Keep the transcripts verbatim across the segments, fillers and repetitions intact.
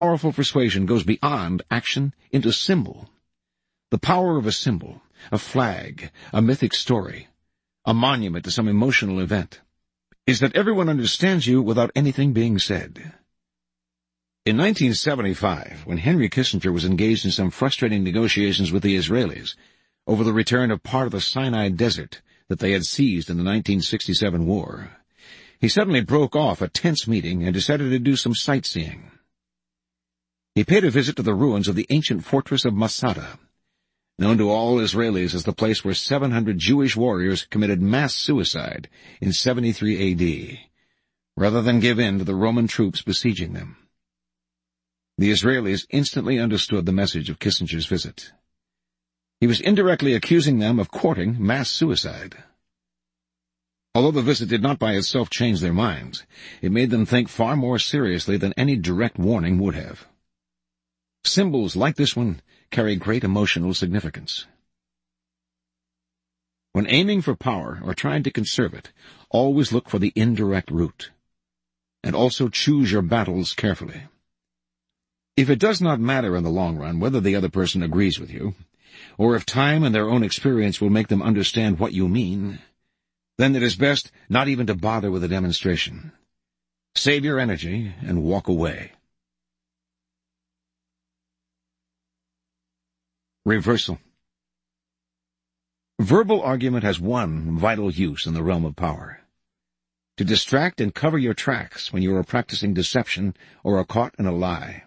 Powerful persuasion goes beyond action into symbol. The power of a symbol, a flag, a mythic story, a monument to some emotional event, is that everyone understands you without anything being said. In nineteen seventy-five, when Henry Kissinger was engaged in some frustrating negotiations with the Israelis over the return of part of the Sinai Desert that they had seized in the nineteen sixty-seven war, he suddenly broke off a tense meeting and decided to do some sightseeing. He paid a visit to the ruins of the ancient fortress of Masada, known to all Israelis as the place where seven hundred Jewish warriors committed mass suicide in seventy-three A D, rather than give in to the Roman troops besieging them. The Israelis instantly understood the message of Kissinger's visit. He was indirectly accusing them of courting mass suicide. Although the visit did not by itself change their minds, it made them think far more seriously than any direct warning would have. Symbols like this one carry great emotional significance. When aiming for power or trying to conserve it, always look for the indirect route, and also choose your battles carefully. If it does not matter in the long run whether the other person agrees with you, or if time and their own experience will make them understand what you mean, then it is best not even to bother with a demonstration. Save your energy and walk away. Reversal. Verbal argument has one vital use in the realm of power: to distract and cover your tracks when you are practicing deception or are caught in a lie.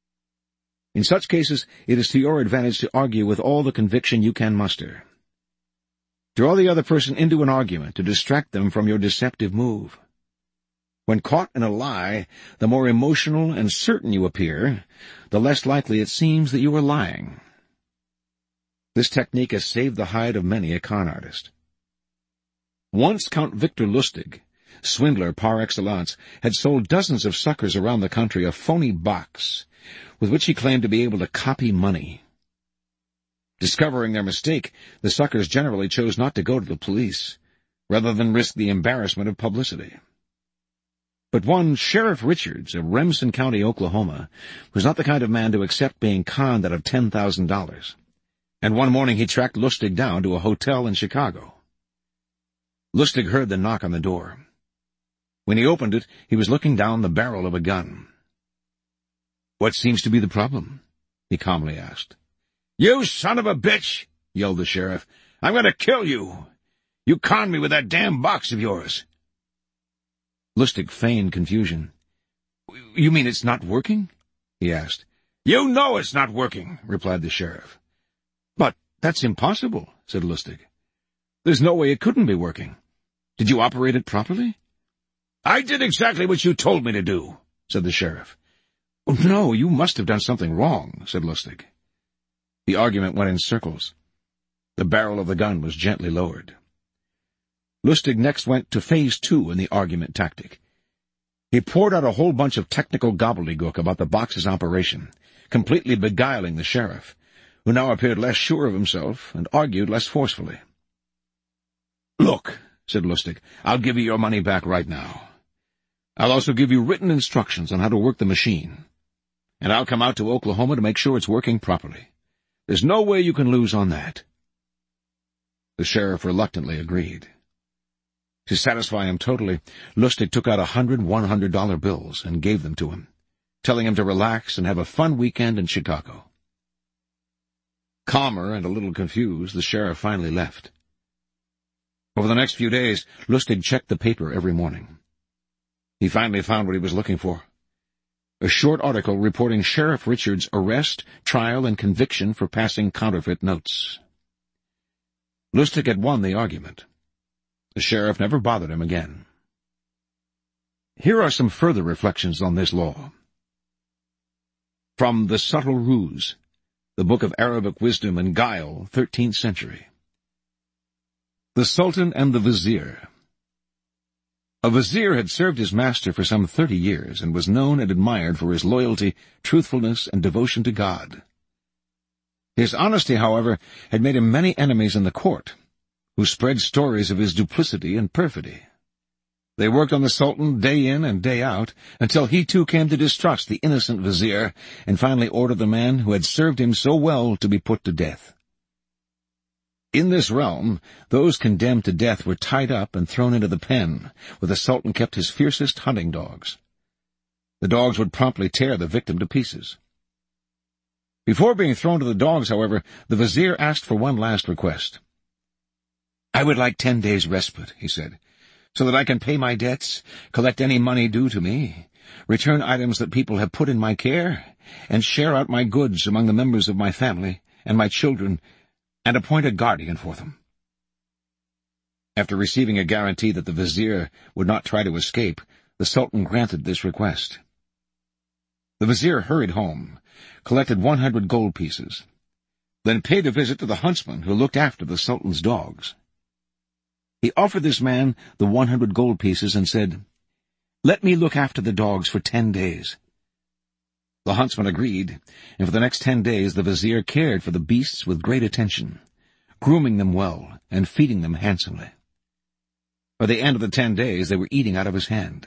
In such cases, it is to your advantage to argue with all the conviction you can muster. Draw the other person into an argument to distract them from your deceptive move. When caught in a lie, the more emotional and certain you appear, the less likely it seems that you are lying. This technique has saved the hide of many a con artist. Once Count Victor Lustig, swindler par excellence, had sold dozens of suckers around the country a phony box with which he claimed to be able to copy money. Discovering their mistake, the suckers generally chose not to go to the police, rather than risk the embarrassment of publicity. But one Sheriff Richards of Remsen County, Oklahoma, was not the kind of man to accept being conned out of ten thousand dollars, and one morning he tracked Lustig down to a hotel in Chicago. Lustig heard the knock on the door. When he opened it, he was looking down the barrel of a gun. "What seems to be the problem?" he calmly asked. "You son of a bitch!" yelled the sheriff. "I'm going to kill you! You conned me with that damn box of yours!" Lustig feigned confusion. "You mean it's not working?" he asked. "You know it's not working," replied the sheriff. "But that's impossible," said Lustig. "There's no way it couldn't be working. Did you operate it properly?" "I did exactly what you told me to do," said the sheriff. "Oh, no, you must have done something wrong," said Lustig. The argument went in circles. The barrel of the gun was gently lowered. Lustig next went to phase two in the argument tactic. He poured out a whole bunch of technical gobbledygook about the box's operation, completely beguiling the sheriff, who now appeared less sure of himself and argued less forcefully. "Look," said Lustig, "I'll give you your money back right now. I'll also give you written instructions on how to work the machine, and I'll come out to Oklahoma to make sure it's working properly. There's no way you can lose on that." The sheriff reluctantly agreed. To satisfy him totally, Lustig took out a hundred one-hundred dollar bills and gave them to him, telling him to relax and have a fun weekend in Chicago. Calmer and a little confused, the sheriff finally left. Over the next few days, Lustig checked the paper every morning. He finally found what he was looking for: a short article reporting Sheriff Richards' arrest, trial, and conviction for passing counterfeit notes. Lustig had won the argument. The sheriff never bothered him again. Here are some further reflections on this law. From The Subtle Ruse, the book of Arabic wisdom and guile, thirteenth century. The Sultan and the Vizier. A vizier had served his master for some thirty years and was known and admired for his loyalty, truthfulness, and devotion to God. His honesty, however, had made him many enemies in the court, who spread stories of his duplicity and perfidy. They worked on the Sultan day in and day out, until he too came to distrust the innocent vizier, and finally ordered the man who had served him so well to be put to death. In this realm, those condemned to death were tied up and thrown into the pen, where the Sultan kept his fiercest hunting dogs. The dogs would promptly tear the victim to pieces. Before being thrown to the dogs, however, the vizier asked for one last request. "I would like ten days' respite," he said, "so that I can pay my debts, collect any money due to me, return items that people have put in my care, and share out my goods among the members of my family and my children, and appoint a guardian for them." After receiving a guarantee that the vizier would not try to escape, the Sultan granted this request. The vizier hurried home, collected one hundred gold pieces, then paid a visit to the huntsman who looked after the Sultan's dogs. He offered this man the one hundred gold pieces and said, "Let me look after the dogs for ten days." The huntsman agreed, and for the next ten days the vizier cared for the beasts with great attention, grooming them well and feeding them handsomely. By the end of the ten days they were eating out of his hand.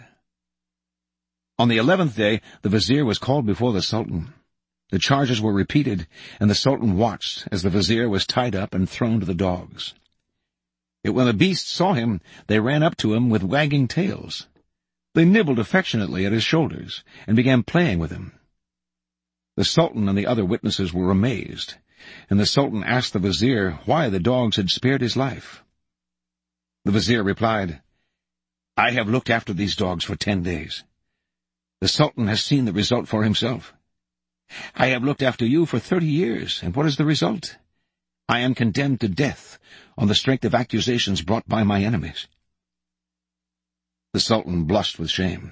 On the eleventh day the vizier was called before the Sultan. The charges were repeated, and the Sultan watched as the vizier was tied up and thrown to the dogs. Yet when the beasts saw him, they ran up to him with wagging tails. They nibbled affectionately at his shoulders and began playing with him. The Sultan and the other witnesses were amazed, and the Sultan asked the vizier why the dogs had spared his life. The vizier replied, "I have looked after these dogs for ten days. The Sultan has seen the result for himself. I have looked after you for thirty years, and what is the result? I am condemned to death on the strength of accusations brought by my enemies." The Sultan blushed with shame.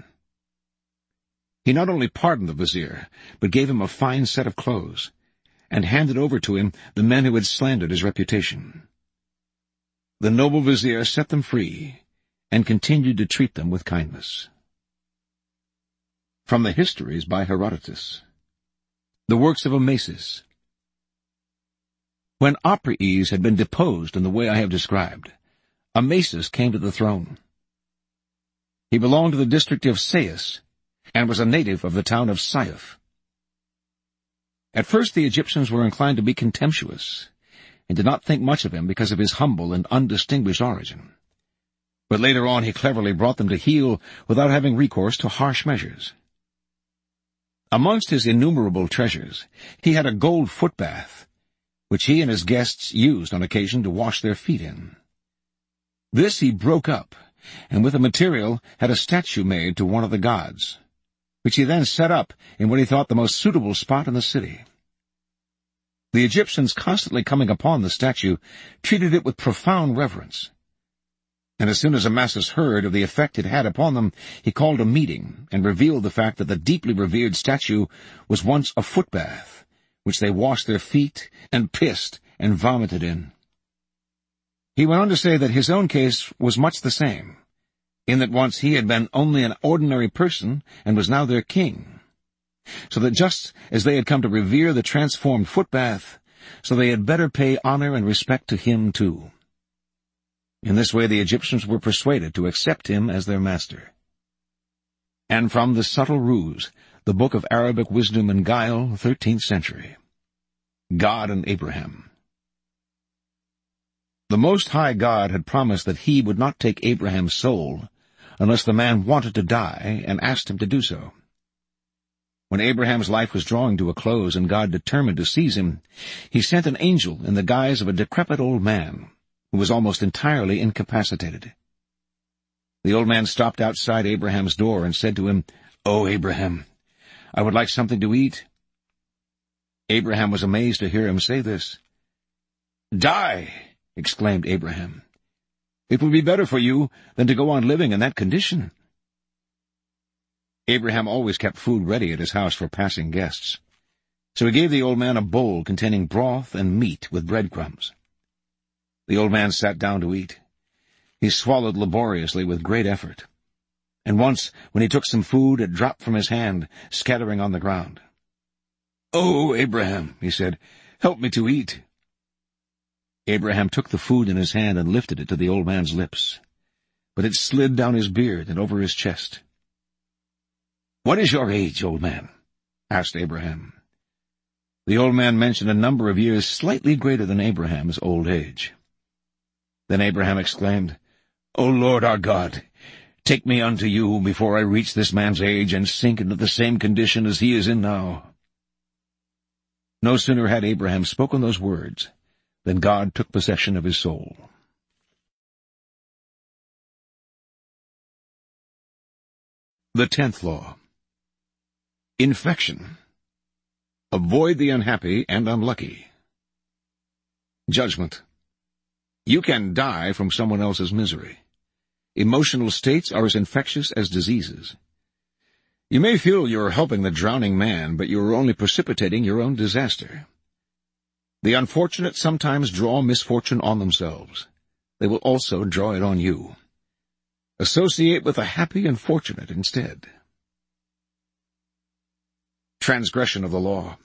He not only pardoned the vizier, but gave him a fine set of clothes, and handed over to him the men who had slandered his reputation. The noble vizier set them free, and continued to treat them with kindness. From the Histories by Herodotus. The works of Amasis. When Oprades had been deposed in the way I have described, Amasis came to the throne. He belonged to the district of Sais, and was a native of the town of Saiph. At first the Egyptians were inclined to be contemptuous, and did not think much of him because of his humble and undistinguished origin. But later on he cleverly brought them to heel without having recourse to harsh measures. Amongst his innumerable treasures, he had a gold footbath, which he and his guests used on occasion to wash their feet in. This he broke up, and with the material had a statue made to one of the gods, which he then set up in what he thought the most suitable spot in the city. The Egyptians, constantly coming upon the statue, treated it with profound reverence. And as soon as Amasis heard of the effect it had upon them, he called a meeting and revealed the fact that the deeply revered statue was once a footbath, which they washed their feet and pissed and vomited in. He went on to say that his own case was much the same, in that once he had been only an ordinary person and was now their king, so that just as they had come to revere the transformed footbath, so they had better pay honor and respect to him too. In this way the Egyptians were persuaded to accept him as their master. And from The Subtle Ruse, the book of Arabic wisdom and guile, thirteenth century. God and Abraham. The Most High God had promised that he would not take Abraham's soul unless the man wanted to die and asked him to do so. When Abraham's life was drawing to a close and God determined to seize him, he sent an angel in the guise of a decrepit old man who was almost entirely incapacitated. The old man stopped outside Abraham's door and said to him, "O Abraham, I would like something to eat." Abraham was amazed to hear him say this. "Die!" exclaimed Abraham. "It would be better for you than to go on living in that condition." Abraham always kept food ready at his house for passing guests, so he gave the old man a bowl containing broth and meat with breadcrumbs. The old man sat down to eat. He swallowed laboriously with great effort, and once, when he took some food, it dropped from his hand, scattering on the ground. "Oh, Abraham," he said, "help me to eat." Abraham took the food in his hand and lifted it to the old man's lips. but it slid down his beard and over his chest. "What is your age, old man?" asked Abraham. The old man mentioned a number of years slightly greater than Abraham's old age. Then Abraham exclaimed, "O Lord our God, take me unto you before I reach this man's age and sink into the same condition as he is in now." No sooner had Abraham spoken those words than God took possession of his soul. The tenth law. Infection. Avoid the unhappy and unlucky. Judgment. You can die from someone else's misery. Emotional states are as infectious as diseases. You may feel you're helping the drowning man, but you're only precipitating your own disaster. The unfortunate sometimes draw misfortune on themselves. They will also draw it on you. Associate with the happy and fortunate instead. Transgression of the law.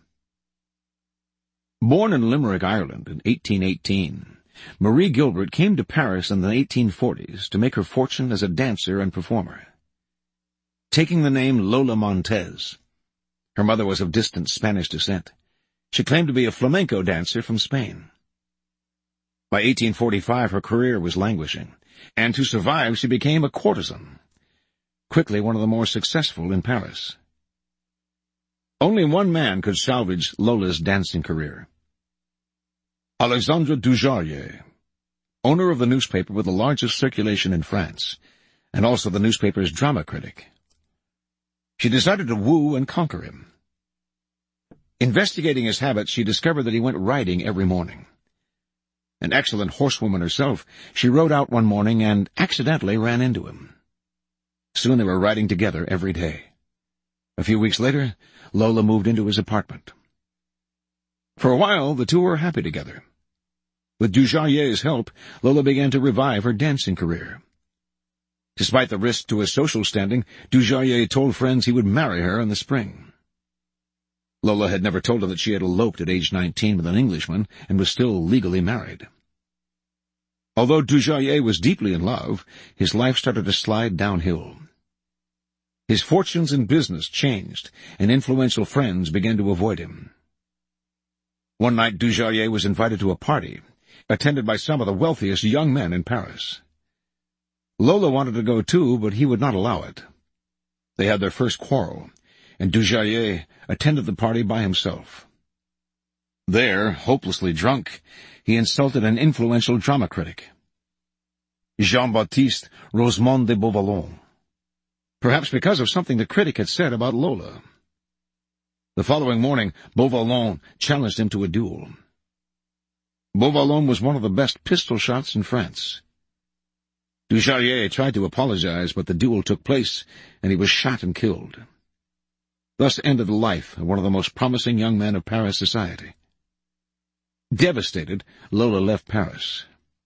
Born in Limerick, Ireland, in eighteen eighteen, Marie Gilbert came to Paris in the eighteen forties to make her fortune as a dancer and performer. Taking the name Lola Montez, her mother was of distant Spanish descent. She claimed to be a flamenco dancer from Spain. By eighteen forty-five, her career was languishing, and to survive she became a courtesan, quickly one of the more successful in Paris. Only one man could salvage Lola's dancing career. Alexandre Dujardin, owner of the newspaper with the largest circulation in France, and also the newspaper's drama critic. She decided to woo and conquer him. Investigating his habits, she discovered that he went riding every morning. An excellent horsewoman herself, she rode out one morning and accidentally ran into him. Soon they were riding together every day. A few weeks later, Lola moved into his apartment. For a while, the two were happy together. With Dujardin's help, Lola began to revive her dancing career. Despite the risk to his social standing, Dujardin told friends he would marry her in the spring. Lola had never told him that she had eloped at age nineteen with an Englishman and was still legally married. Although Dujardin was deeply in love, his life started to slide downhill. His fortunes in business changed, and influential friends began to avoid him. One night Dujardin was invited to a party, attended by some of the wealthiest young men in Paris. Lola wanted to go too, but he would not allow it. They had their first quarrel, and Dujardin attended the party by himself. There, hopelessly drunk, he insulted an influential drama critic, Jean-Baptiste Rosemond de Beauvalon, perhaps because of something the critic had said about Lola. The following morning, Beauvalon challenged him to a duel. Beauvalon was one of the best pistol shots in France. Dujardin tried to apologize, but the duel took place, and he was shot and killed. Thus ended the life of one of the most promising young men of Paris society. Devastated, Lola left Paris.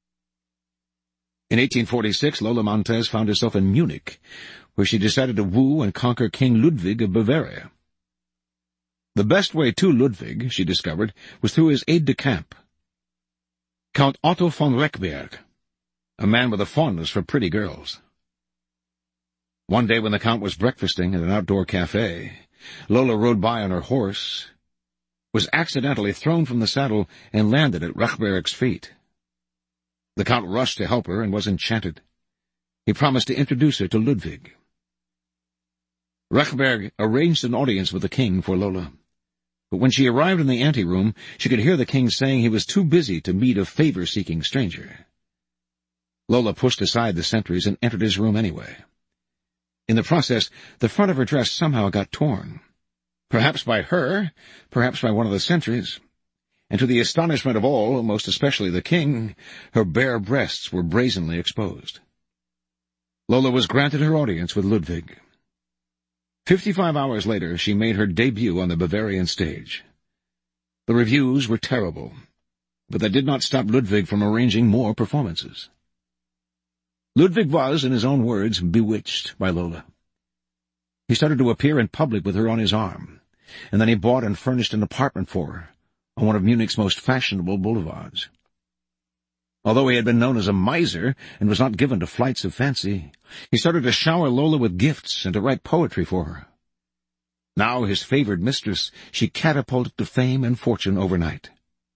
In eighteen forty-six, Lola Montez found herself in Munich, where she decided to woo and conquer King Ludwig of Bavaria. The best way to Ludwig, she discovered, was through his aide-de-camp, Count Otto von Rechberg, a man with a fondness for pretty girls. One day when the Count was breakfasting at an outdoor cafe, Lola rode by on her horse, was accidentally thrown from the saddle, and landed at Rechberg's feet. The Count rushed to help her and was enchanted. He promised to introduce her to Ludwig. Rechberg arranged an audience with the king for Lola. But when she arrived in the anteroom, she could hear the king saying he was too busy to meet a favor-seeking stranger. Lola pushed aside the sentries and entered his room anyway. In the process, the front of her dress somehow got torn. Perhaps by her, perhaps by one of the sentries. And to the astonishment of all, most especially the king, her bare breasts were brazenly exposed. Lola was granted her audience with Ludwig. Fifty-five hours later, she made her debut on the Bavarian stage. The reviews were terrible, but that did not stop Ludwig from arranging more performances. Ludwig was, in his own words, bewitched by Lola. He started to appear in public with her on his arm, and then he bought and furnished an apartment for her on one of Munich's most fashionable boulevards. Although he had been known as a miser and was not given to flights of fancy, he started to shower Lola with gifts and to write poetry for her. Now his favored mistress, she catapulted to fame and fortune overnight.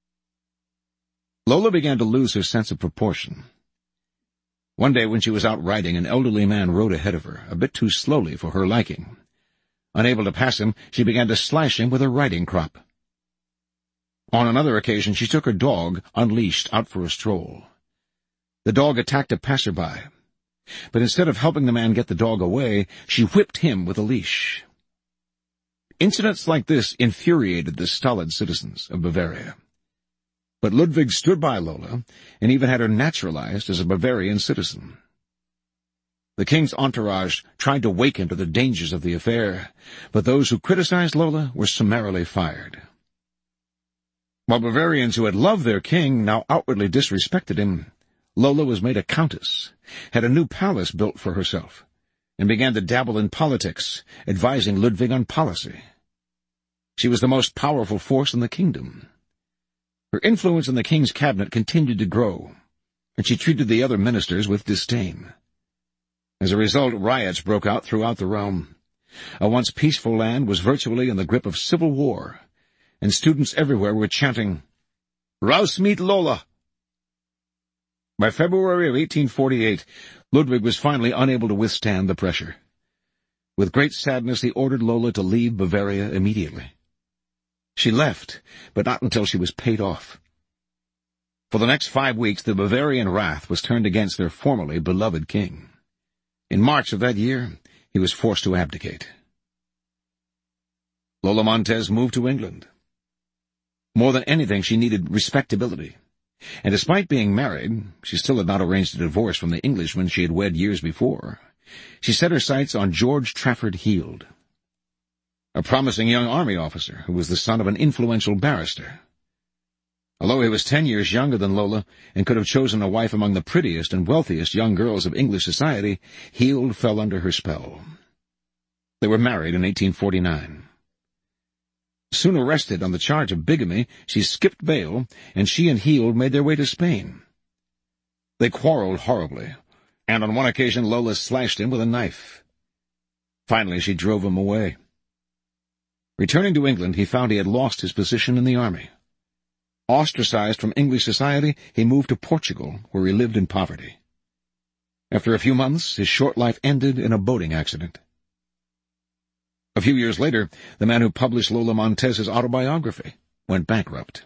Lola began to lose her sense of proportion. One day when she was out riding, an elderly man rode ahead of her, a bit too slowly for her liking. Unable to pass him, she began to slash him with her riding crop. On another occasion, she took her dog, unleashed, out for a stroll. The dog attacked a passerby, but instead of helping the man get the dog away, she whipped him with a leash. Incidents like this infuriated the stolid citizens of Bavaria. But Ludwig stood by Lola and even had her naturalized as a Bavarian citizen. The king's entourage tried to wake him to the dangers of the affair, but those who criticized Lola were summarily fired. While Bavarians who had loved their king now outwardly disrespected him, Lola was made a countess, had a new palace built for herself, and began to dabble in politics, advising Ludwig on policy. She was the most powerful force in the kingdom. Her influence in the king's cabinet continued to grow, and she treated the other ministers with disdain. As a result, riots broke out throughout the realm. A once peaceful land was virtually in the grip of civil war, and students everywhere were chanting, "Raus mit Lola!" By February of eighteen forty-eight, Ludwig was finally unable to withstand the pressure. With great sadness, he ordered Lola to leave Bavaria immediately. She left, but not until she was paid off. For the next five weeks, the Bavarian wrath was turned against their formerly beloved king. In March of that year, he was forced to abdicate. Lola Montez moved to England. More than anything, she needed respectability. And despite being married, she still had not arranged a divorce from the Englishman she had wed years before. She set her sights on George Trafford Heald, a promising young army officer who was the son of an influential barrister. Although he was ten years younger than Lola and could have chosen a wife among the prettiest and wealthiest young girls of English society, Heald fell under her spell. They were married in eighteen forty-nine. Soon arrested on the charge of bigamy, she skipped bail, and she and Heald made their way to Spain. They quarreled horribly, and on one occasion Lola slashed him with a knife. Finally, she drove him away. Returning to England, he found he had lost his position in the army. Ostracized from English society, he moved to Portugal, where he lived in poverty. After a few months, his short life ended in a boating accident. A few years later, the man who published Lola Montez's autobiography went bankrupt.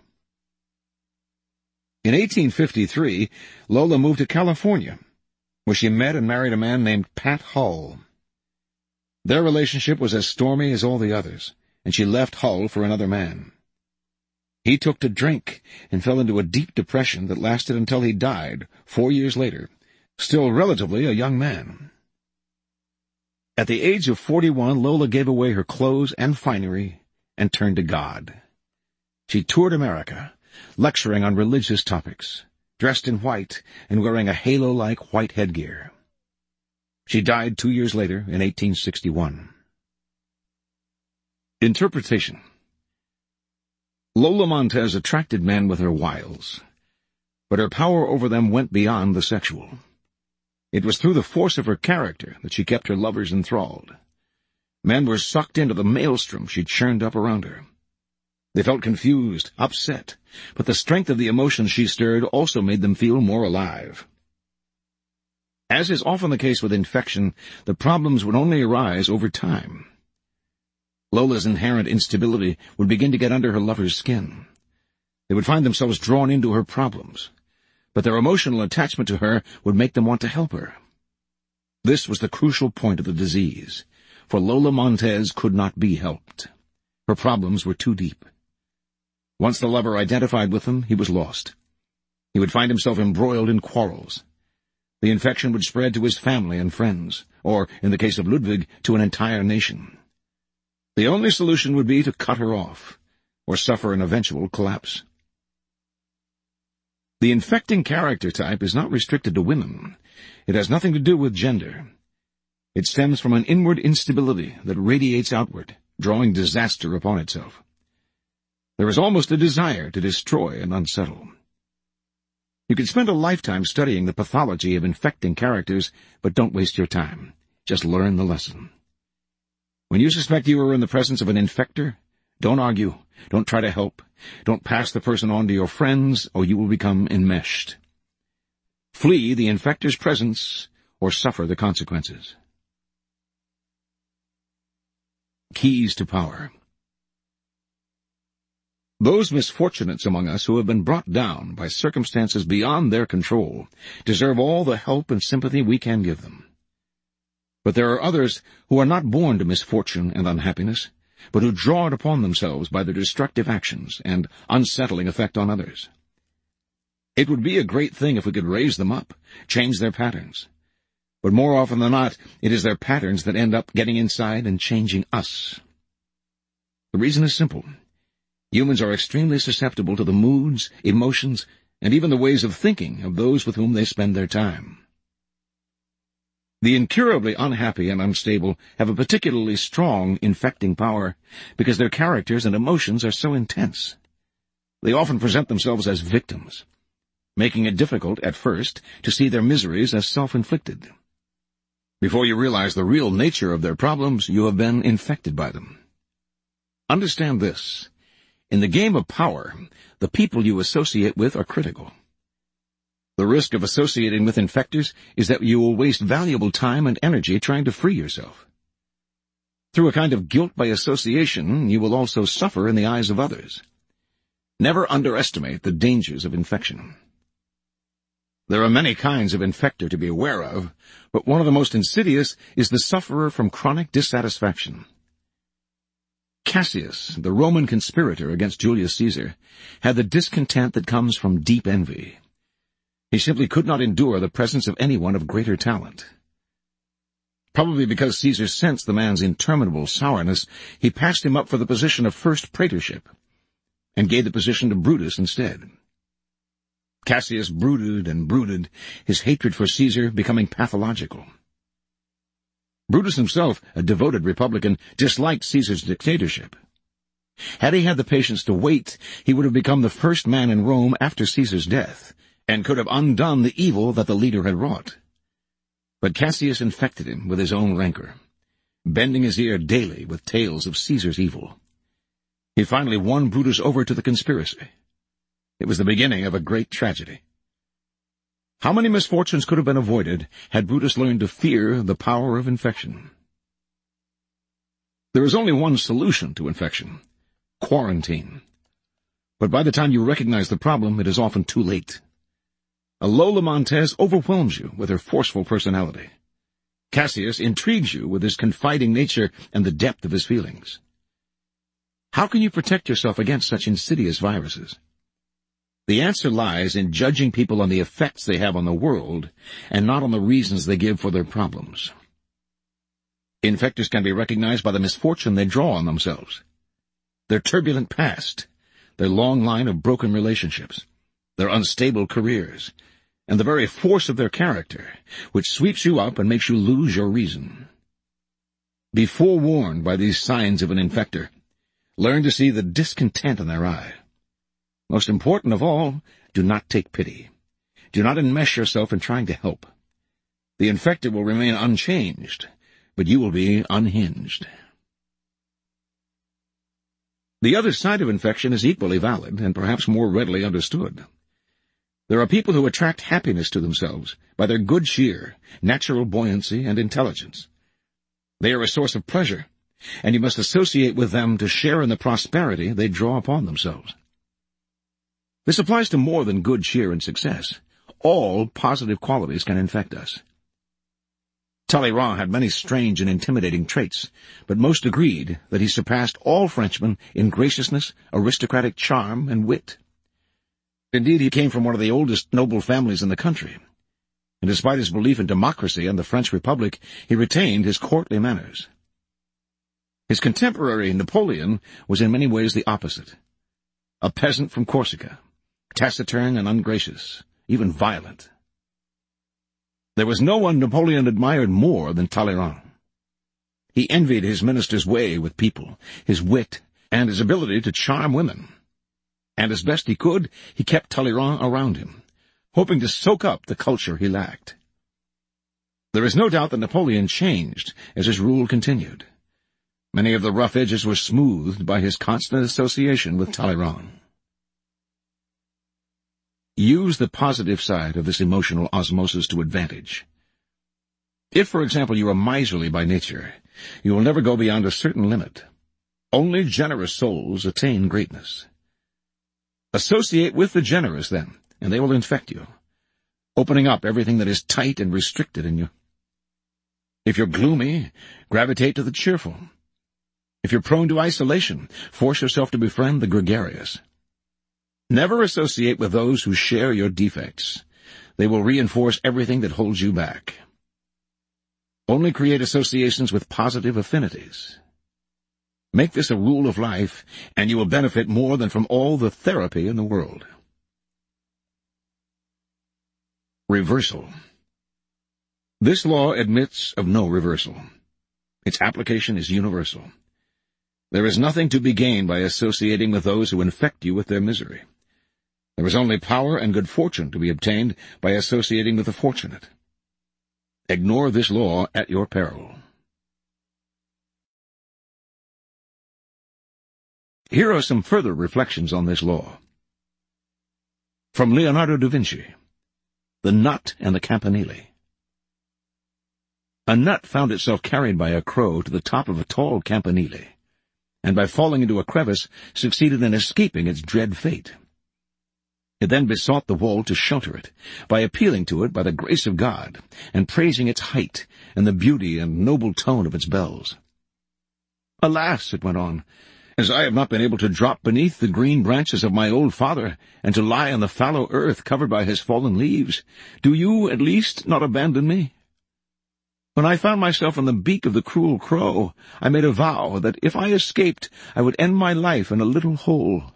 In eighteen fifty-three, Lola moved to California, where she met and married a man named Pat Hull. Their relationship was as stormy as all the others, and she left Hull for another man. He took to drink and fell into a deep depression that lasted until he died four years later, still relatively a young man. At the age of forty-one, Lola gave away her clothes and finery and turned to God. She toured America, lecturing on religious topics, dressed in white and wearing a halo-like white headgear. She died two years later in eighteen sixty-one. Interpretation. Lola Montez attracted men with her wiles, but her power over them went beyond the sexual. It was through the force of her character that she kept her lovers enthralled. Men were sucked into the maelstrom she churned up around her. They felt confused, upset, but the strength of the emotions she stirred also made them feel more alive. As is often the case with infection, the problems would only arise over time. Lola's inherent instability would begin to get under her lover's skin. They would find themselves drawn into her problems, but their emotional attachment to her would make them want to help her. This was the crucial point of the disease, for Lola Montez could not be helped. Her problems were too deep. Once the lover identified with them, he was lost. He would find himself embroiled in quarrels. The infection would spread to his family and friends, or, in the case of Ludwig, to an entire nation. The only solution would be to cut her off, or suffer an eventual collapse. The infecting character type is not restricted to women. It has nothing to do with gender. It stems from an inward instability that radiates outward, drawing disaster upon itself. There is almost a desire to destroy and unsettle. You could spend a lifetime studying the pathology of infecting characters, but don't waste your time. Just learn the lesson. When you suspect you are in the presence of an infector, don't argue, don't try to help, don't pass the person on to your friends, or you will become enmeshed. Flee the infector's presence, or suffer the consequences. Keys to power. Those misfortunates among us who have been brought down by circumstances beyond their control deserve all the help and sympathy we can give them. But there are others who are not born to misfortune and unhappiness, but who draw it upon themselves by their destructive actions and unsettling effect on others. It would be a great thing if we could raise them up, change their patterns. But more often than not, it is their patterns that end up getting inside and changing us. The reason is simple. Humans are extremely susceptible to the moods, emotions, and even the ways of thinking of those with whom they spend their time. The incurably unhappy and unstable have a particularly strong infecting power because their characters and emotions are so intense. They often present themselves as victims, making it difficult, at first, to see their miseries as self-inflicted. Before you realize the real nature of their problems, you have been infected by them. Understand this. In the game of power, the people you associate with are critical. The risk of associating with infectors is that you will waste valuable time and energy trying to free yourself. Through a kind of guilt by association, you will also suffer in the eyes of others. Never underestimate the dangers of infection. There are many kinds of infector to be aware of, but one of the most insidious is the sufferer from chronic dissatisfaction. Cassius, the Roman conspirator against Julius Caesar, had the discontent that comes from deep envy. He simply could not endure the presence of anyone of greater talent. Probably because Caesar sensed the man's interminable sourness, he passed him up for the position of first praetorship, and gave the position to Brutus instead. Cassius brooded and brooded, his hatred for Caesar becoming pathological. Brutus himself, a devoted Republican, disliked Caesar's dictatorship. Had he had the patience to wait, he would have become the first man in Rome after Caesar's death, and could have undone the evil that the leader had wrought. But Cassius infected him with his own rancor, bending his ear daily with tales of Caesar's evil. He finally won Brutus over to the conspiracy. It was the beginning of a great tragedy. How many misfortunes could have been avoided had Brutus learned to fear the power of infection? There is only one solution to infection: quarantine. But by the time you recognize the problem, it is often too late. A Lola Montez overwhelms you with her forceful personality. Cassius intrigues you with his confiding nature and the depth of his feelings. How can you protect yourself against such insidious viruses? The answer lies in judging people on the effects they have on the world, and not on the reasons they give for their problems. Infectors can be recognized by the misfortune they draw on themselves, their turbulent past, their long line of broken relationships, their unstable careers, and the very force of their character, which sweeps you up and makes you lose your reason. Be forewarned by these signs of an infector. Learn to see the discontent in their eye. Most important of all, do not take pity. Do not enmesh yourself in trying to help. The infector will remain unchanged, but you will be unhinged. The other side of infection is equally valid and perhaps more readily understood. There are people who attract happiness to themselves by their good cheer, natural buoyancy, and intelligence. They are a source of pleasure, and you must associate with them to share in the prosperity they draw upon themselves. This applies to more than good cheer and success. All positive qualities can infect us. Talleyrand had many strange and intimidating traits, but most agreed that he surpassed all Frenchmen in graciousness, aristocratic charm, and wit. Indeed, he came from one of the oldest noble families in the country, and despite his belief in democracy and the French Republic, he retained his courtly manners. His contemporary, Napoleon, was in many ways the opposite. A peasant from Corsica, taciturn and ungracious, even violent. There was no one Napoleon admired more than Talleyrand. He envied his minister's way with people, his wit, and his ability to charm women. And as best he could, he kept Talleyrand around him, hoping to soak up the culture he lacked. There is no doubt that Napoleon changed as his rule continued. Many of the rough edges were smoothed by his constant association with Talleyrand. Use the positive side of this emotional osmosis to advantage. If, for example, you are miserly by nature, you will never go beyond a certain limit. Only generous souls attain greatness. Associate with the generous, then, and they will infect you, opening up everything that is tight and restricted in you. If you're gloomy, gravitate to the cheerful. If you're prone to isolation, force yourself to befriend the gregarious. Never associate with those who share your defects. They will reinforce everything that holds you back. Only create associations with positive affinities. Make this a rule of life, and you will benefit more than from all the therapy in the world. Reversal. This law admits of no reversal. Its application is universal. There is nothing to be gained by associating with those who infect you with their misery. There is only power and good fortune to be obtained by associating with the fortunate. Ignore this law at your peril. Here are some further reflections on this law. From Leonardo da Vinci, The Nut and the Campanile. A nut found itself carried by a crow to the top of a tall campanile, and by falling into a crevice succeeded in escaping its dread fate. It then besought the wall to shelter it, by appealing to it by the grace of God, and praising its height and the beauty and noble tone of its bells. Alas, it went on, as I have not been able to drop beneath the green branches of my old father, and to lie on the fallow earth covered by his fallen leaves, do you, at least, not abandon me? When I found myself in the beak of the cruel crow, I made a vow that if I escaped, I would end my life in a little hole.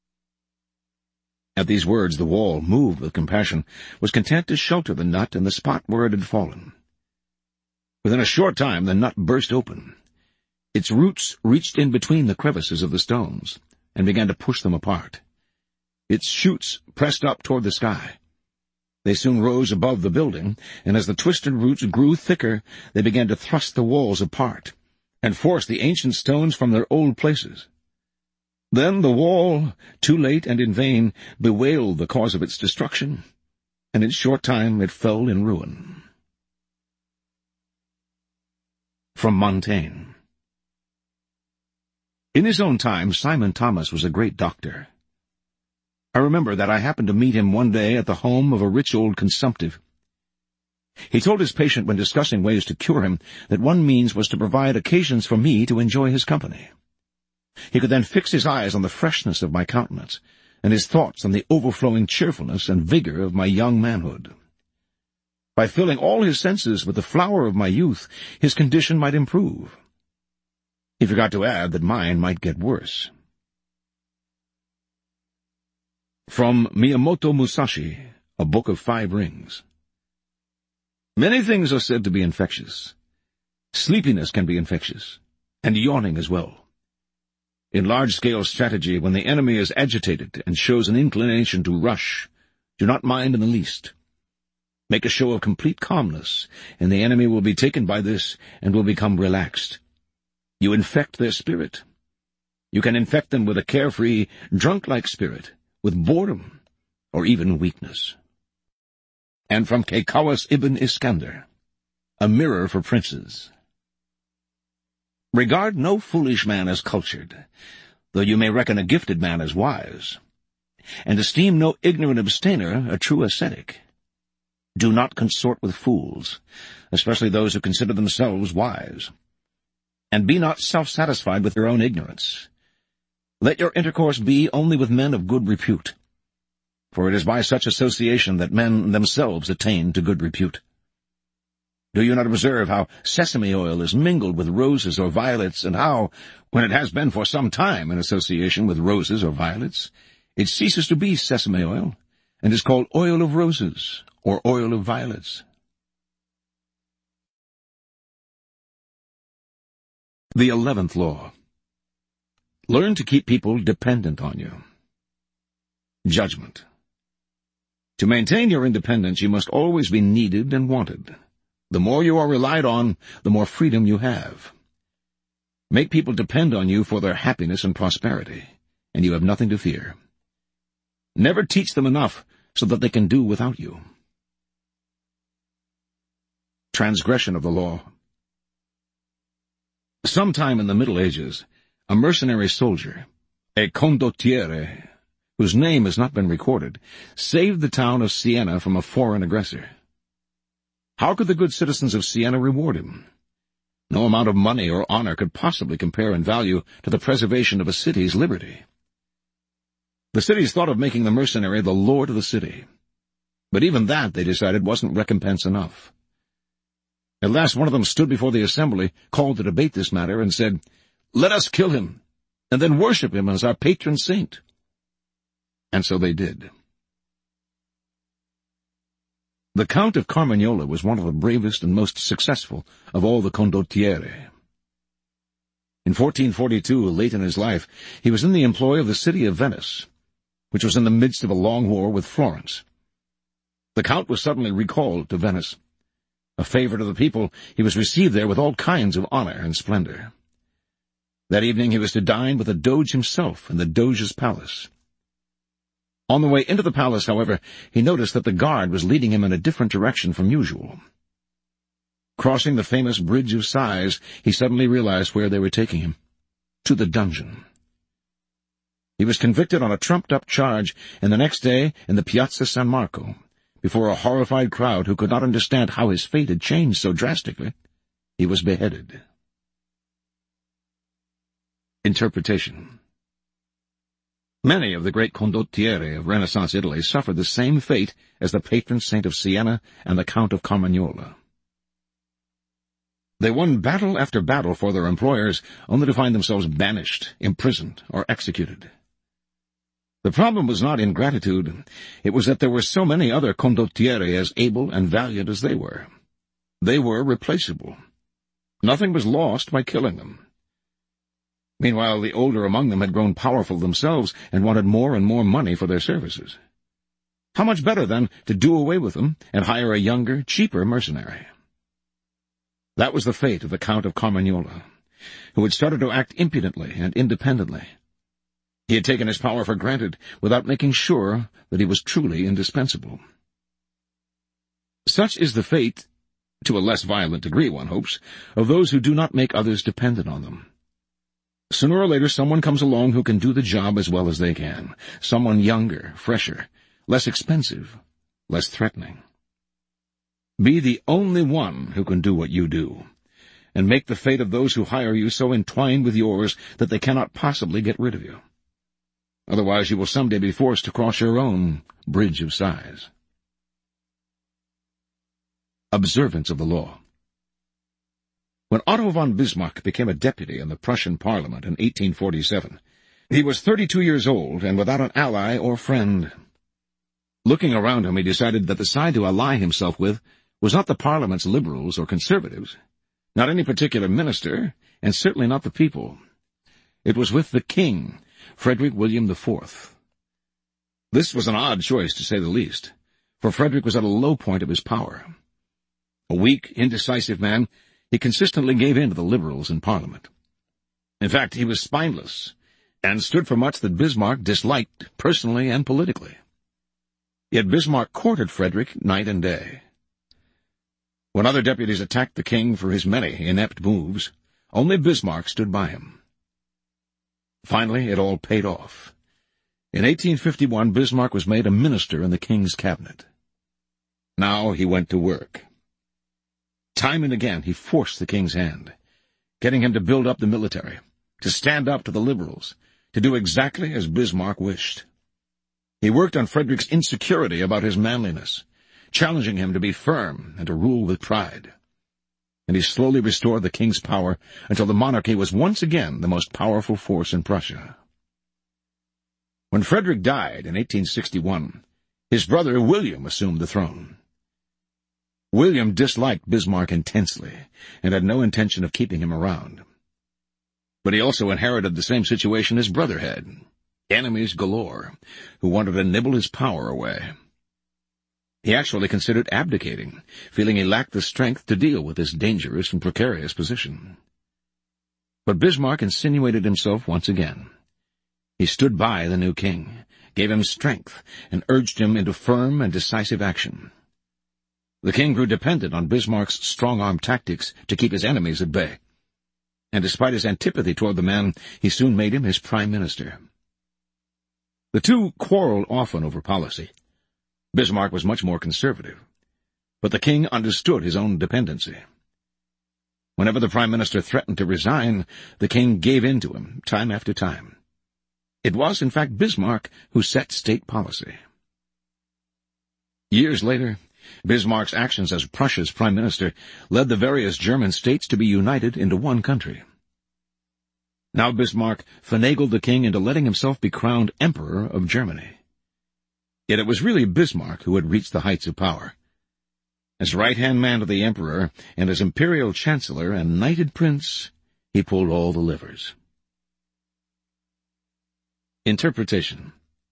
At these words the wall, moved with compassion, was content to shelter the nut in the spot where it had fallen. Within a short time the nut burst open. Its roots reached in between the crevices of the stones, and began to push them apart. Its shoots pressed up toward the sky. They soon rose above the building, and as the twisted roots grew thicker, they began to thrust the walls apart, and force the ancient stones from their old places. Then the wall, too late and in vain, bewailed the cause of its destruction, and in short time it fell in ruin. From Montaigne. In his own time, Simon Thomas was a great doctor. I remember that I happened to meet him one day at the home of a rich old consumptive. He told his patient when discussing ways to cure him that one means was to provide occasions for me to enjoy his company. He could then fix his eyes on the freshness of my countenance, and his thoughts on the overflowing cheerfulness and vigor of my young manhood. By filling all his senses with the flower of my youth, his condition might improve. He forgot to add that mine might get worse. From Miyamoto Musashi, A Book of Five Rings. Many things are said to be infectious. Sleepiness can be infectious, and yawning as well. In large-scale strategy, when the enemy is agitated and shows an inclination to rush, do not mind in the least. Make a show of complete calmness, and the enemy will be taken by this and will become relaxed. You infect their spirit. You can infect them with a carefree, drunk-like spirit, with boredom, or even weakness. And from Kaykawas Ibn Iskandar, A Mirror for Princes. Regard no foolish man as cultured, though you may reckon a gifted man as wise, and esteem no ignorant abstainer a true ascetic. Do not consort with fools, especially those who consider themselves wise. And be not self-satisfied with your own ignorance. Let your intercourse be only with men of good repute, for it is by such association that men themselves attain to good repute. Do you not observe how sesame oil is mingled with roses or violets, and how, when it has been for some time in association with roses or violets, it ceases to be sesame oil, and is called oil of roses or oil of violets? The eleventh law. Learn to keep people dependent on you. Judgment. To maintain your independence, you must always be needed and wanted. The more you are relied on, the more freedom you have. Make people depend on you for their happiness and prosperity, and you have nothing to fear. Never teach them enough so that they can do without you. Transgression of the law. Sometime in the Middle Ages, a mercenary soldier, a condottiere, whose name has not been recorded, saved the town of Siena from a foreign aggressor. How could the good citizens of Siena reward him? No amount of money or honor could possibly compare in value to the preservation of a city's liberty. The cities thought of making the mercenary the lord of the city, but even that, they decided, wasn't recompense enough. At last one of them stood before the assembly, called to debate this matter, and said, "Let us kill him, and then worship him as our patron saint." And so they did. The Count of Carmagnola was one of the bravest and most successful of all the condottieri. In fourteen forty-two, late in his life, he was in the employ of the city of Venice, which was in the midst of a long war with Florence. The Count was suddenly recalled to Venice. A favorite of the people, he was received there with all kinds of honor and splendor. That evening he was to dine with the Doge himself in the Doge's palace. On the way into the palace, however, he noticed that the guard was leading him in a different direction from usual. Crossing the famous Bridge of Sighs, he suddenly realized where they were taking him: to the dungeon. He was convicted on a trumped-up charge, and the next day, in the Piazza San Marco, before a horrified crowd who could not understand how his fate had changed so drastically, he was beheaded. Interpretation. Many of the great condottieri of Renaissance Italy suffered the same fate as the patron saint of Siena and the Count of Carmagnola. They won battle after battle for their employers, only to find themselves banished, imprisoned, or executed. The problem was not ingratitude. It was that there were so many other condottieri as able and valiant as they were. They were replaceable. Nothing was lost by killing them. Meanwhile, the older among them had grown powerful themselves and wanted more and more money for their services. How much better, then, to do away with them and hire a younger, cheaper mercenary? That was the fate of the Count of Carmagnola, who had started to act impudently and independently. He had taken his power for granted without making sure that he was truly indispensable. Such is the fate, to a less violent degree, one hopes, of those who do not make others dependent on them. Sooner or later someone comes along who can do the job as well as they can, someone younger, fresher, less expensive, less threatening. Be the only one who can do what you do, and make the fate of those who hire you so entwined with yours that they cannot possibly get rid of you. Otherwise you will someday be forced to cross your own Bridge of Sighs. Observance of the law. When Otto von Bismarck became a deputy in the Prussian parliament in eighteen forty-seven, he was thirty-two years old and without an ally or friend. Looking around him, he decided that the side to ally himself with was not the parliament's liberals or conservatives, not any particular minister, and certainly not the people. It was with the king, Frederick William the Fourth. This was an odd choice, to say the least, for Frederick was at a low point of his power. A weak, indecisive man, he consistently gave in to the liberals in Parliament. In fact, he was spineless, and stood for much that Bismarck disliked personally and politically. Yet Bismarck courted Frederick night and day. When other deputies attacked the king for his many inept moves, only Bismarck stood by him. Finally, it all paid off. In eighteen fifty-one, Bismarck was made a minister in the king's cabinet. Now he went to work. Time and again he forced the king's hand, getting him to build up the military, to stand up to the liberals, to do exactly as Bismarck wished. He worked on Frederick's insecurity about his manliness, challenging him to be firm and to rule with pride. And he slowly restored the king's power until the monarchy was once again the most powerful force in Prussia. When Frederick died in eighteen sixty-one, his brother William assumed the throne. William disliked Bismarck intensely and had no intention of keeping him around. But he also inherited the same situation his brother had, enemies galore, who wanted to nibble his power away. He actually considered abdicating, feeling he lacked the strength to deal with this dangerous and precarious position. But Bismarck insinuated himself once again. He stood by the new king, gave him strength, and urged him into firm and decisive action. The king grew dependent on Bismarck's strong-arm tactics to keep his enemies at bay, and despite his antipathy toward the man, he soon made him his prime minister. The two quarreled often over policy. Bismarck was much more conservative, but the king understood his own dependency. Whenever the prime minister threatened to resign, the king gave in to him, time after time. It was, in fact, Bismarck who set state policy. Years later, Bismarck's actions as Prussia's prime minister led the various German states to be united into one country. Now Bismarck finagled the king into letting himself be crowned Emperor of Germany. Yet it was really Bismarck who had reached the heights of power. As right-hand man to the emperor, and as imperial chancellor and knighted prince, he pulled all the levers. Interpretation.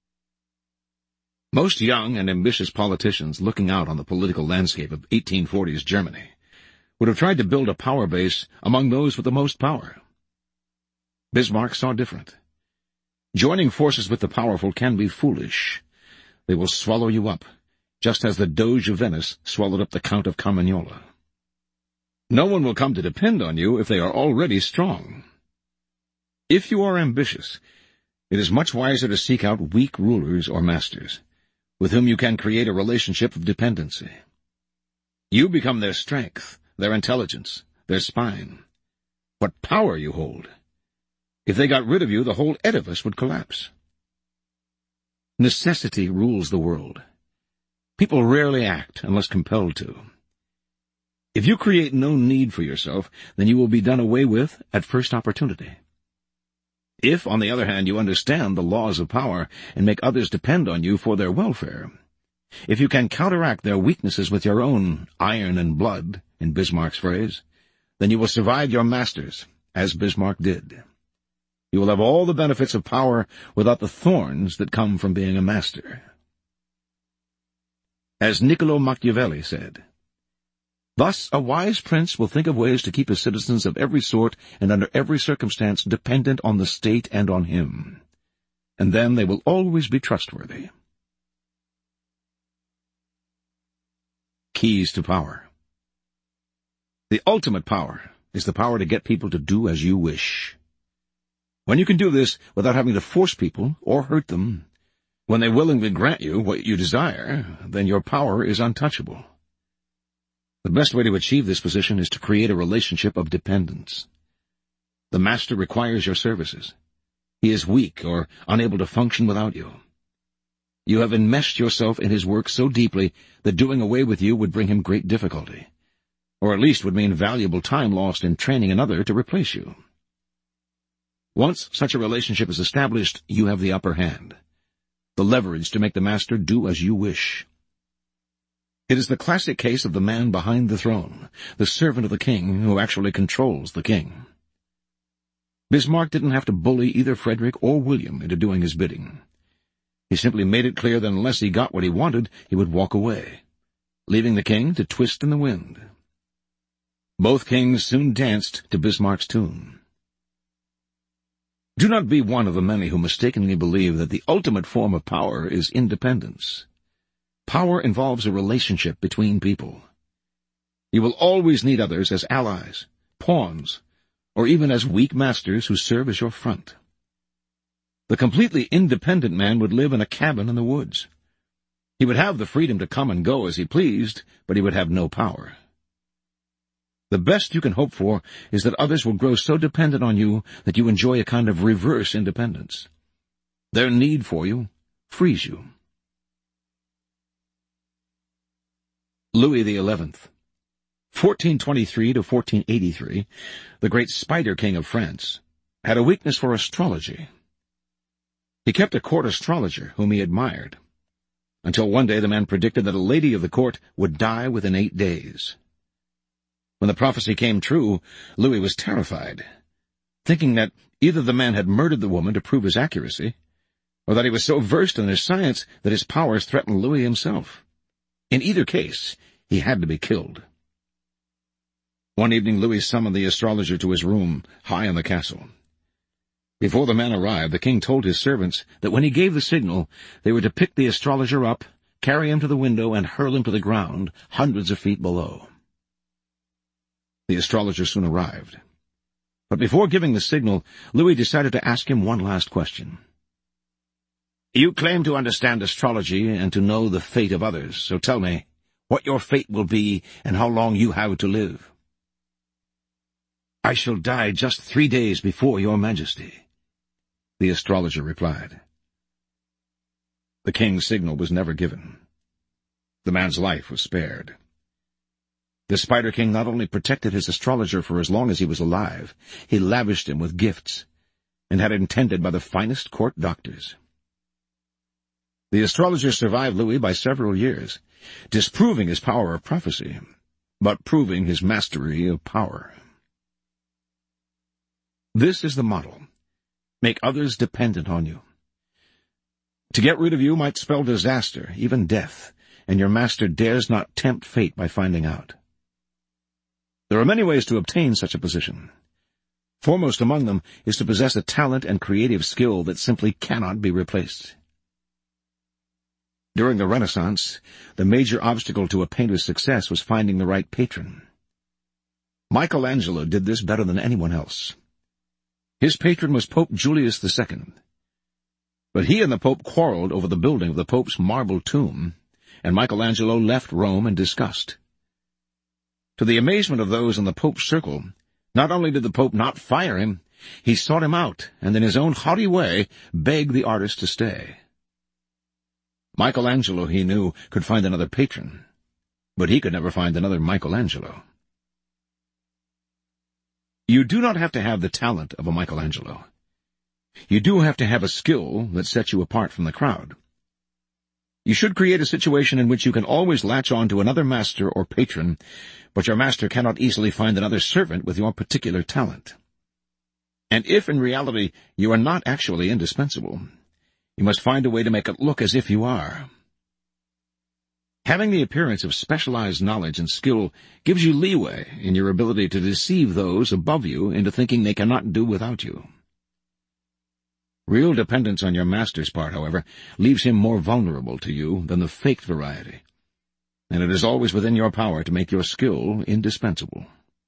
Most young and ambitious politicians looking out on the political landscape of eighteen forties Germany would have tried to build a power base among those with the most power. Bismarck saw different. Joining forces with the powerful can be foolish. They will swallow you up, just as the Doge of Venice swallowed up the Count of Carmagnola. No one will come to depend on you if they are already strong. If you are ambitious, it is much wiser to seek out weak rulers or masters, with whom you can create a relationship of dependency. You become their strength, their intelligence, their spine. What power you hold! If they got rid of you, the whole edifice would collapse. Necessity rules the world. People rarely act unless compelled to. If you create no need for yourself, then you will be done away with at first opportunity. If, on the other hand, you understand the laws of power and make others depend on you for their welfare, if you can counteract their weaknesses with your own iron and blood, in Bismarck's phrase, then you will survive your masters, as Bismarck did. You will have all the benefits of power without the thorns that come from being a master. As Niccolò Machiavelli said, "Thus a wise prince will think of ways to keep his citizens of every sort and under every circumstance dependent on the state and on him, and then they will always be trustworthy." Keys to power. The ultimate power is the power to get people to do as you wish. When you can do this without having to force people or hurt them, when they willingly grant you what you desire, then your power is untouchable. The best way to achieve this position is to create a relationship of dependence. The master requires your services. He is weak or unable to function without you. You have enmeshed yourself in his work so deeply that doing away with you would bring him great difficulty, or at least would mean valuable time lost in training another to replace you. Once such a relationship is established, you have the upper hand, the leverage to make the master do as you wish. It is the classic case of the man behind the throne, the servant of the king who actually controls the king. Bismarck didn't have to bully either Frederick or William into doing his bidding. He simply made it clear that unless he got what he wanted, he would walk away, leaving the king to twist in the wind. Both kings soon danced to Bismarck's tune. Do not be one of the many who mistakenly believe that the ultimate form of power is independence. Power involves a relationship between people. You will always need others as allies, pawns, or even as weak masters who serve as your front. The completely independent man would live in a cabin in the woods. He would have the freedom to come and go as he pleased, but he would have no power. The best you can hope for is that others will grow so dependent on you that you enjoy a kind of reverse independence. Their need for you frees you. Louis the Eleventh, fourteen twenty-three to fourteen eighty-three, the great Spider King of France, had a weakness for astrology. He kept a court astrologer whom he admired, until one day the man predicted that a lady of the court would die within eight days. When the prophecy came true, Louis was terrified, thinking that either the man had murdered the woman to prove his accuracy, or that he was so versed in his science that his powers threatened Louis himself. In either case, he had to be killed. One evening Louis summoned the astrologer to his room, high in the castle. Before the man arrived, the king told his servants that when he gave the signal, they were to pick the astrologer up, carry him to the window, and hurl him to the ground, hundreds of feet below. The astrologer soon arrived. But before giving the signal, Louis decided to ask him one last question. "You claim to understand astrology and to know the fate of others, so tell me what your fate will be and how long you have to live." "I shall die just three days before your majesty," the astrologer replied. The king's signal was never given. The man's life was spared. The Spider King not only protected his astrologer for as long as he was alive, he lavished him with gifts and had him tended by the finest court doctors. The astrologer survived Louis by several years, disproving his power of prophecy, but proving his mastery of power. This is the model. Make others dependent on you. To get rid of you might spell disaster, even death, and your master dares not tempt fate by finding out. There are many ways to obtain such a position. Foremost among them is to possess a talent and creative skill that simply cannot be replaced. During the Renaissance, the major obstacle to a painter's success was finding the right patron. Michelangelo did this better than anyone else. His patron was Pope Julius the Second. But he and the Pope quarreled over the building of the Pope's marble tomb, and Michelangelo left Rome in disgust. To the amazement of those in the Pope's circle, not only did the Pope not fire him, he sought him out, and in his own haughty way begged the artist to stay. Michelangelo, he knew, could find another patron, but he could never find another Michelangelo. You do not have to have the talent of a Michelangelo. You do have to have a skill that sets you apart from the crowd. You should create a situation in which you can always latch on to another master or patron, but your master cannot easily find another servant with your particular talent. And if in reality you are not actually indispensable, you must find a way to make it look as if you are. Having the appearance of specialized knowledge and skill gives you leeway in your ability to deceive those above you into thinking they cannot do without you. Real dependence on your master's part, however, leaves him more vulnerable to you than the faked variety, and it is always within your power to make your skill indispensable.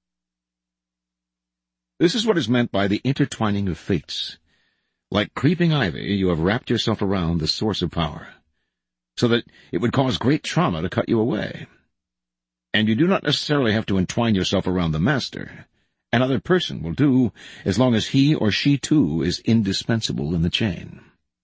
This is what is meant by the intertwining of fates. Like creeping ivy, you have wrapped yourself around the source of power, so that it would cause great trauma to cut you away. And you do not necessarily have to entwine yourself around the master. Another person will do, as long as he or she, too, is indispensable in the chain.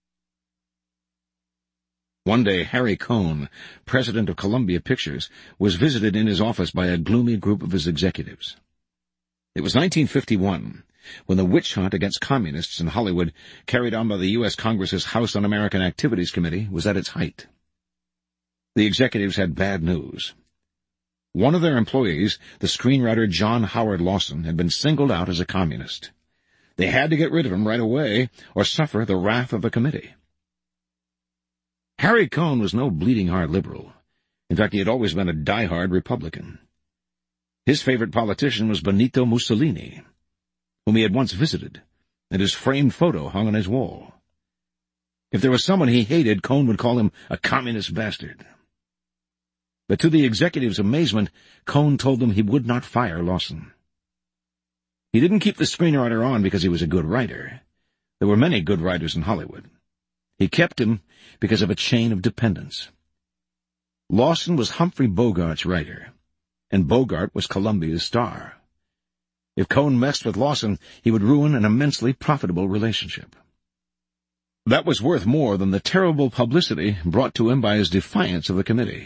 One day, Harry Cohn, president of Columbia Pictures, was visited in his office by a gloomy group of his executives. It was nineteen fifty-one, when the witch hunt against communists in Hollywood, carried on by the U S Congress's House Un-American Activities Committee, was at its height. The executives had bad news. One of their employees, the screenwriter John Howard Lawson, had been singled out as a communist. They had to get rid of him right away, or suffer the wrath of the committee. Harry Cohn was no bleeding-heart liberal. In fact, he had always been a die-hard Republican. His favorite politician was Benito Mussolini, whom he had once visited, and his framed photo hung on his wall. If there was someone he hated, Cohn would call him a communist bastard. But to the executives' amazement, Cohn told them he would not fire Lawson. He didn't keep the screenwriter on because he was a good writer. There were many good writers in Hollywood. He kept him because of a chain of dependence. Lawson was Humphrey Bogart's writer, and Bogart was Columbia's star. If Cohn messed with Lawson, he would ruin an immensely profitable relationship. That was worth more than the terrible publicity brought to him by his defiance of the committee.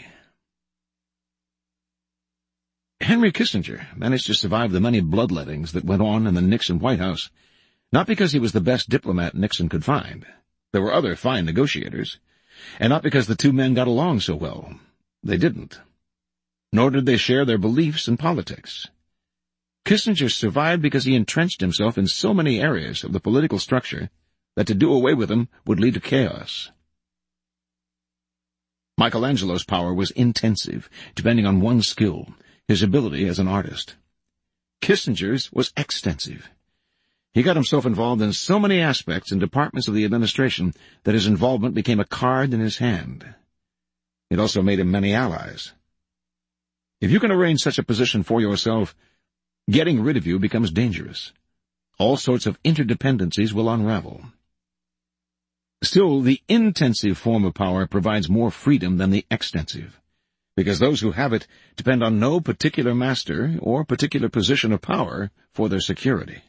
Henry Kissinger managed to survive the many bloodlettings that went on in the Nixon White House, not because he was the best diplomat Nixon could find. There were other fine negotiators, and not because the two men got along so well. They didn't. Nor did they share their beliefs in politics. Kissinger survived because he entrenched himself in so many areas of the political structure that to do away with him would lead to chaos. Michelangelo's power was intensive, depending on one's skill, his ability as an artist. Kissinger's was extensive. He got himself involved in so many aspects and departments of the administration that his involvement became a card in his hand. It also made him many allies. If you can arrange such a position for yourself, getting rid of you becomes dangerous. All sorts of interdependencies will unravel. Still, the intensive form of power provides more freedom than the extensive, because those who have it depend on no particular master or particular position of power for their security.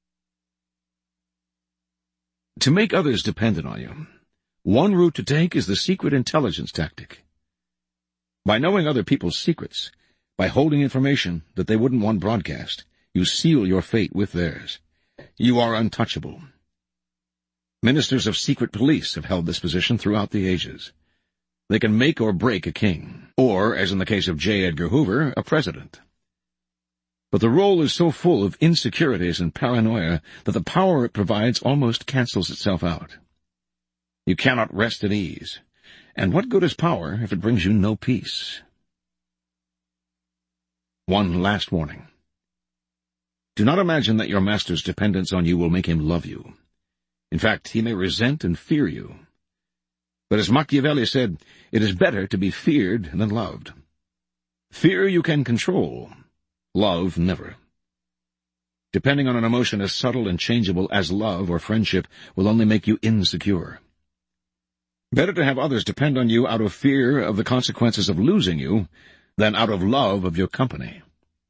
To make others dependent on you, one route to take is the secret intelligence tactic. By knowing other people's secrets, by holding information that they wouldn't want broadcast, you seal your fate with theirs. You are untouchable. Ministers of secret police have held this position throughout the ages. They can make or break a king, or, as in the case of J. Edgar Hoover, a president. But the role is so full of insecurities and paranoia that the power it provides almost cancels itself out. You cannot rest at ease. And what good is power if it brings you no peace? One last warning. Do not imagine that your master's dependence on you will make him love you. In fact, he may resent and fear you. But as Machiavelli said, it is better to be feared than loved. Fear you can control. Love never. Depending on an emotion as subtle and changeable as love or friendship will only make you insecure. Better to have others depend on you out of fear of the consequences of losing you than out of love of your company.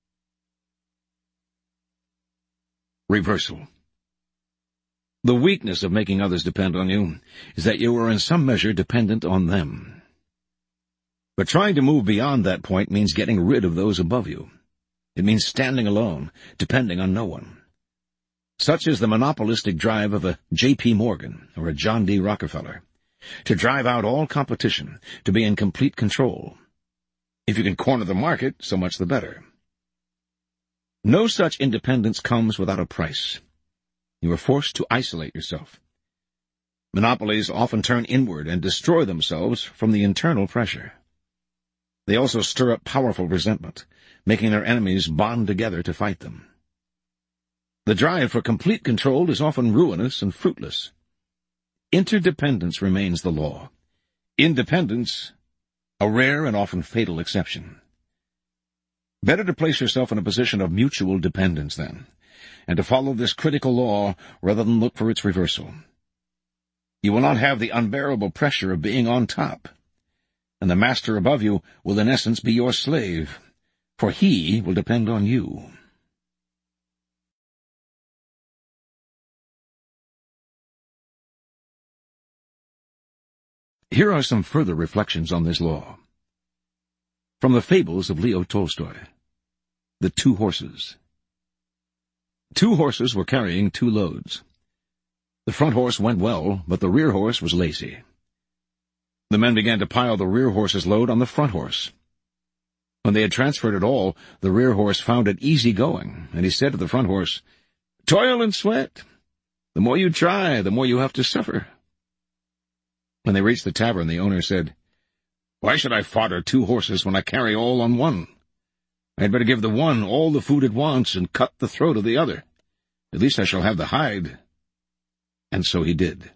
Reversal. The weakness of making others depend on you is that you are in some measure dependent on them. But trying to move beyond that point means getting rid of those above you. It means standing alone, depending on no one. Such is the monopolistic drive of a J P Morgan or a John D. Rockefeller, to drive out all competition, to be in complete control. If you can corner the market, so much the better. No such independence comes without a price. You are forced to isolate yourself. Monopolies often turn inward and destroy themselves from the internal pressure. They also stir up powerful resentment, making their enemies bond together to fight them. The drive for complete control is often ruinous and fruitless. Interdependence remains the law. Independence, a rare and often fatal exception. Better to place yourself in a position of mutual dependence, then, and to follow this critical law rather than look for its reversal. You will not have the unbearable pressure of being on top, and the master above you will in essence be your slave, for he will depend on you. Here are some further reflections on this law. From the Fables of Leo Tolstoy. The Two Horses. Two horses were carrying two loads. The front horse went well, but the rear horse was lazy. The men began to pile the rear horse's load on the front horse. When they had transferred it all, the rear horse found it easy going, and he said to the front horse, "Toil and sweat. The more you try, the more you have to suffer." When they reached the tavern, the owner said, "Why should I fodder two horses when I carry all on one? I had better give the one all the food it wants and cut the throat of the other. At least I shall have the hide." And so he did.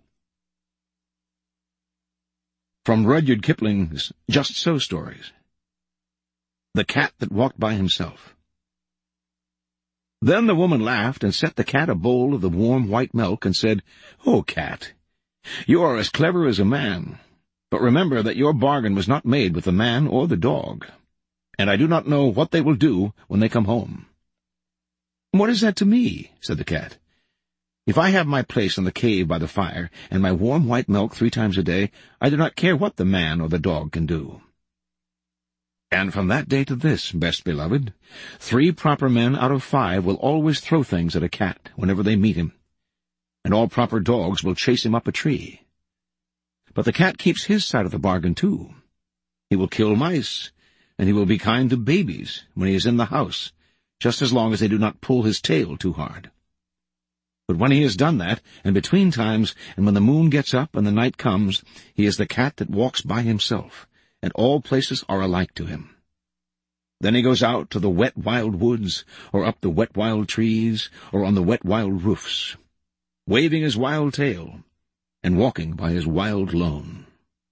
From Rudyard Kipling's Just So Stories. The Cat That Walked by Himself. Then the woman laughed and set the cat a bowl of the warm white milk and said, "Oh, cat, you are as clever as a man, but remember that your bargain was not made with the man or the dog, and I do not know what they will do when they come home." "What is that to me?" said the cat. "If I have my place in the cave by the fire, and my warm white milk three times a day, I do not care what the man or the dog can do." And from that day to this, best beloved, three proper men out of five will always throw things at a cat whenever they meet him, and all proper dogs will chase him up a tree. But the cat keeps his side of the bargain, too. He will kill mice, and he will be kind to babies when he is in the house, just as long as they do not pull his tail too hard. But when he has done that, and between times, and when the moon gets up and the night comes, he is the cat that walks by himself, and all places are alike to him. Then he goes out to the wet wild woods, or up the wet wild trees, or on the wet wild roofs, waving his wild tail, and walking by his wild lone.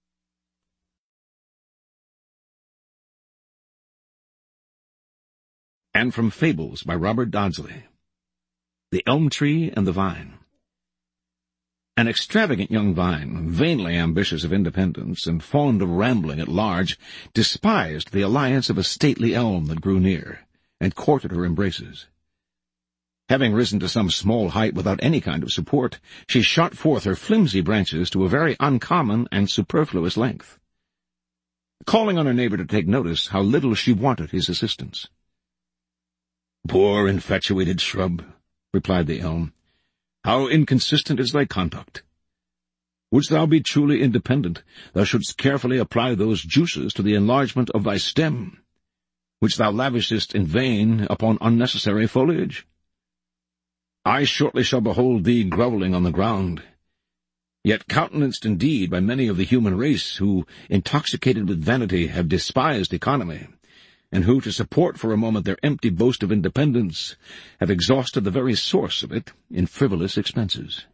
And from Fables by Robert Dodsley. The Elm Tree and the Vine. An extravagant young vine, vainly ambitious of independence and fond of rambling at large, despised the alliance of a stately elm that grew near, and courted her embraces. Having risen to some small height without any kind of support, she shot forth her flimsy branches to a very uncommon and superfluous length, calling on her neighbor to take notice how little she wanted his assistance. "Poor infatuated shrub," replied the elm, "how inconsistent is thy conduct! Wouldst thou be truly independent, thou shouldst carefully apply those juices to the enlargement of thy stem, which thou lavishest in vain upon unnecessary foliage. I shortly shall behold thee growling on the ground, yet countenanced indeed by many of the human race who, intoxicated with vanity, have despised economy, and who, to support for a moment their empty boast of independence, have exhausted the very source of it in frivolous expenses."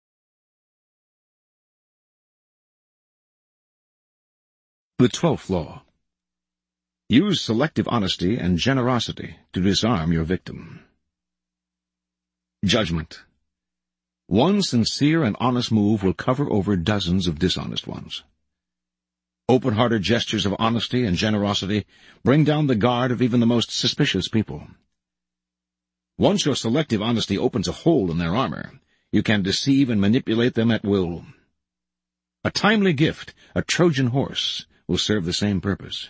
The twelfth law. Use selective honesty and generosity to disarm your victim. Judgment. One sincere and honest move will cover over dozens of dishonest ones. Open-hearted gestures of honesty and generosity bring down the guard of even the most suspicious people. Once your selective honesty opens a hole in their armor, you can deceive and manipulate them at will. A timely gift, a Trojan horse, will serve the same purpose.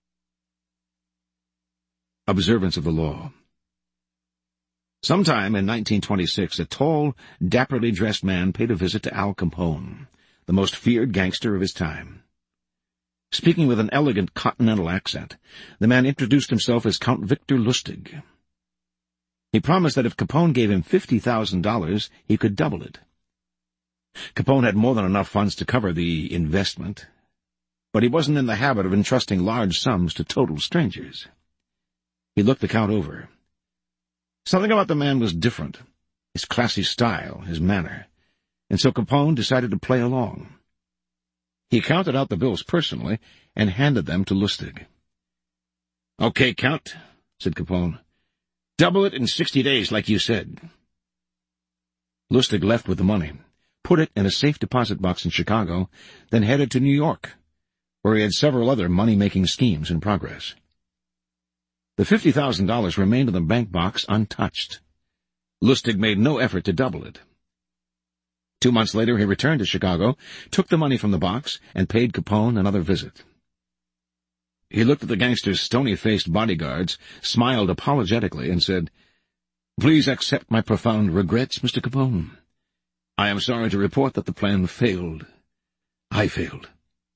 Observance of the law. Sometime in nineteen twenty-six, a tall, dapperly dressed man paid a visit to Al Capone, the most feared gangster of his time. Speaking with an elegant continental accent, the man introduced himself as Count Victor Lustig. He promised that if Capone gave him fifty thousand dollars, he could double it. Capone had more than enough funds to cover the investment, but he wasn't in the habit of entrusting large sums to total strangers. He looked the Count over. Something about the man was different, his classy style, his manner, and so Capone decided to play along. He counted out the bills personally and handed them to Lustig. "Okay, Count," said Capone. "Double it in sixty days, like you said." Lustig left with the money, put it in a safe deposit box in Chicago, then headed to New York, where he had several other money-making schemes in progress. The fifty thousand dollars remained in the bank box untouched. Lustig made no effort to double it. Two months later he returned to Chicago, took the money from the box, and paid Capone another visit. He looked at the gangster's stony-faced bodyguards, smiled apologetically, and said, "Please accept my profound regrets, Mister Capone. I am sorry to report that the plan failed. I failed."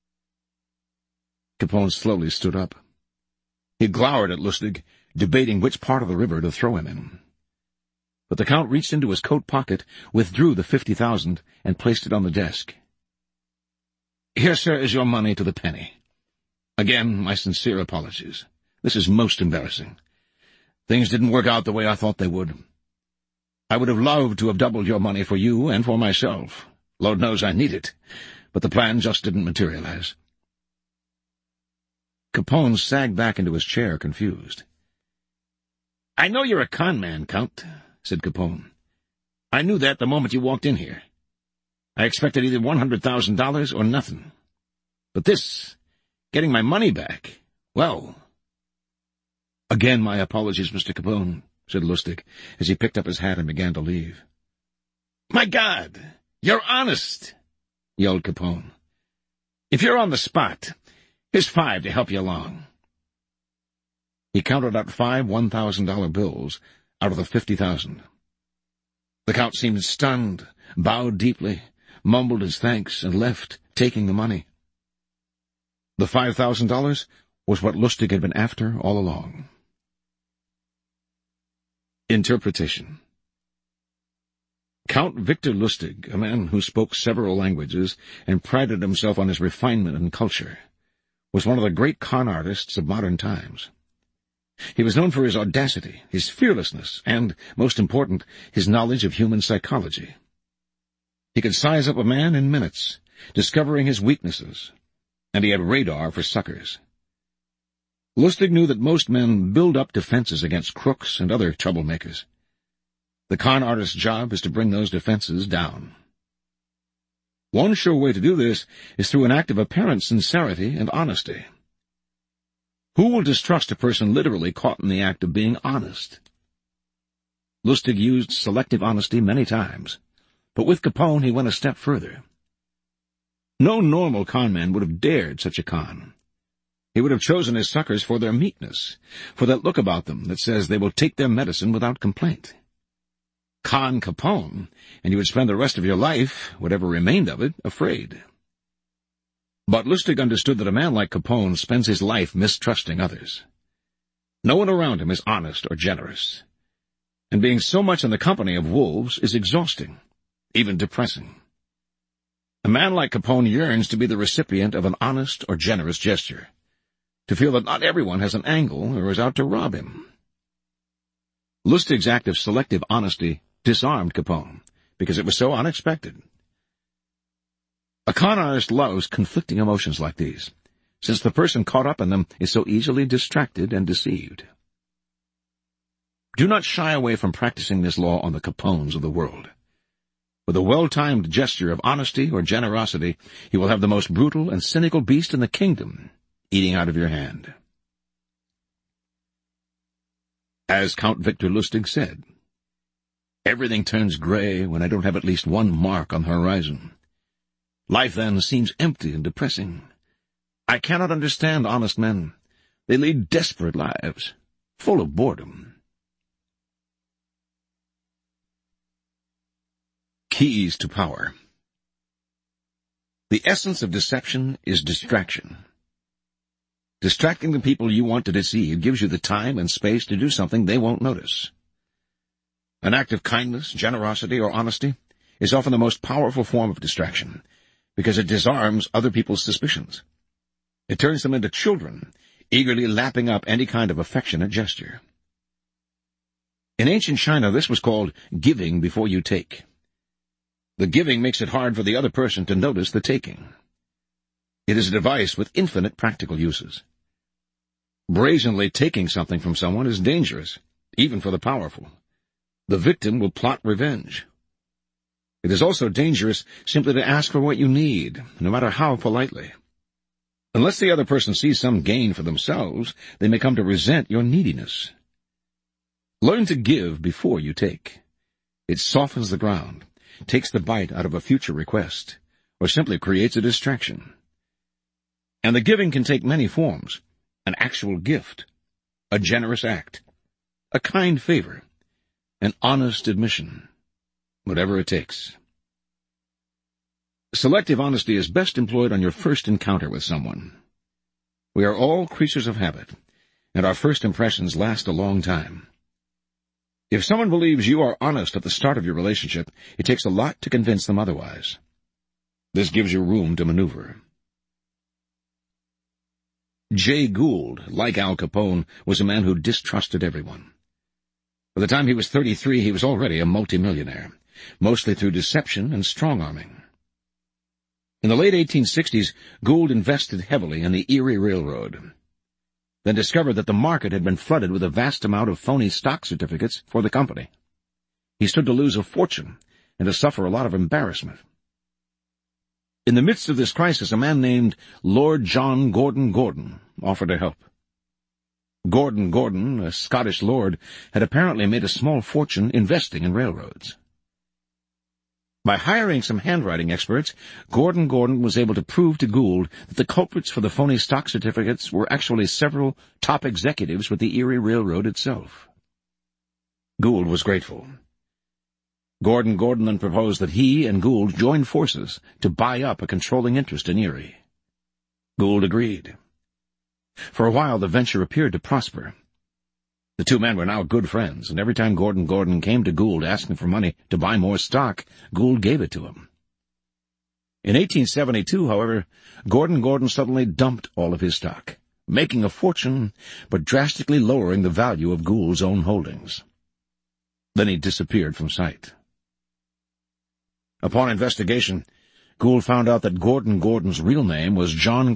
Capone slowly stood up. He glowered at Lustig, debating which part of the river to throw him in. But the Count reached into his coat pocket, withdrew the fifty thousand, and placed it on the desk. "Here, sir, is your money to the penny. Again, my sincere apologies. This is most embarrassing. Things didn't work out the way I thought they would. I would have loved to have doubled your money for you and for myself. Lord knows I need it, but the plan just didn't materialize." Capone sagged back into his chair, confused. "I know you're a con man, Count," said Capone. "I knew that the moment you walked in here. I expected either one hundred thousand dollars or nothing. But this, getting my money back, well—" "Again my apologies, Mister Capone," said Lustig, as he picked up his hat and began to leave. "My God, you're honest!" yelled Capone. "If you're on the spot, here's five to help you along." He counted out five one thousand dollar bills out of the fifty thousand. The Count seemed stunned, bowed deeply, mumbled his thanks, and left, taking the money. The five thousand dollars was what Lustig had been after all along. Interpretation. Count Victor Lustig, a man who spoke several languages and prided himself on his refinement and culture, was one of the great con artists of modern times. He was known for his audacity, his fearlessness, and, most important, his knowledge of human psychology. He could size up a man in minutes, discovering his weaknesses, and he had radar for suckers. Lustig knew that most men build up defenses against crooks and other troublemakers. The con artist's job is to bring those defenses down. One sure way to do this is through an act of apparent sincerity and honesty. Who will distrust a person literally caught in the act of being honest? Lustig used selective honesty many times, but with Capone he went a step further. No normal con man would have dared such a con. He would have chosen his suckers for their meekness, for that look about them that says they will take their medicine without complaint. Con Capone, and you would spend the rest of your life, whatever remained of it, afraid. But Lustig understood that a man like Capone spends his life mistrusting others. No one around him is honest or generous, and being so much in the company of wolves is exhausting, even depressing. A man like Capone yearns to be the recipient of an honest or generous gesture, to feel that not everyone has an angle or is out to rob him. Lustig's act of selective honesty disarmed Capone, because it was so unexpected. A con artist loves conflicting emotions like these, since the person caught up in them is so easily distracted and deceived. Do not shy away from practicing this law on the Capones of the world. With a well-timed gesture of honesty or generosity, you will have the most brutal and cynical beast in the kingdom eating out of your hand. As Count Victor Lustig said, "Everything turns gray when I don't have at least one mark on the horizon. Life then seems empty and depressing. I cannot understand honest men. They lead desperate lives, full of boredom." Keys to power. The essence of deception is distraction. Distracting the people you want to deceive gives you the time and space to do something they won't notice. An act of kindness, generosity, or honesty is often the most powerful form of distraction, because it disarms other people's suspicions. It turns them into children, eagerly lapping up any kind of affectionate gesture. In ancient China, this was called giving before you take. The giving makes it hard for the other person to notice the taking. It is a device with infinite practical uses. Brazenly taking something from someone is dangerous, even for the powerful. The victim will plot revenge. It is also dangerous simply to ask for what you need, no matter how politely. Unless the other person sees some gain for themselves, they may come to resent your neediness. Learn to give before you take. It softens the ground, takes the bite out of a future request, or simply creates a distraction. And the giving can take many forms: an actual gift, a generous act, a kind favor, an honest admission, whatever it takes. Selective honesty is best employed on your first encounter with someone. We are all creatures of habit, and our first impressions last a long time. If someone believes you are honest at the start of your relationship, it takes a lot to convince them otherwise. This gives you room to maneuver. Jay Gould, like Al Capone, was a man who distrusted everyone. By the time he was thirty-three, he was already a multimillionaire, mostly through deception and strong-arming. In the late eighteen sixties, Gould invested heavily in the Erie Railroad, then discovered that the market had been flooded with a vast amount of phony stock certificates for the company. He stood to lose a fortune and to suffer a lot of embarrassment. In the midst of this crisis, a man named Lord John Gordon Gordon offered to help. Gordon Gordon, a Scottish lord, had apparently made a small fortune investing in railroads. By hiring some handwriting experts, Gordon Gordon was able to prove to Gould that the culprits for the phony stock certificates were actually several top executives with the Erie Railroad itself. Gould was grateful. Gordon Gordon then proposed that he and Gould join forces to buy up a controlling interest in Erie. Gould agreed. For a while, the venture appeared to prosper. The two men were now good friends, and every time Gordon Gordon came to Gould asking for money to buy more stock, Gould gave it to him. In eighteen seventy-two, however, Gordon Gordon suddenly dumped all of his stock, making a fortune, but drastically lowering the value of Gould's own holdings. Then he disappeared from sight. Upon investigation, Gould found out that Gordon Gordon's real name was John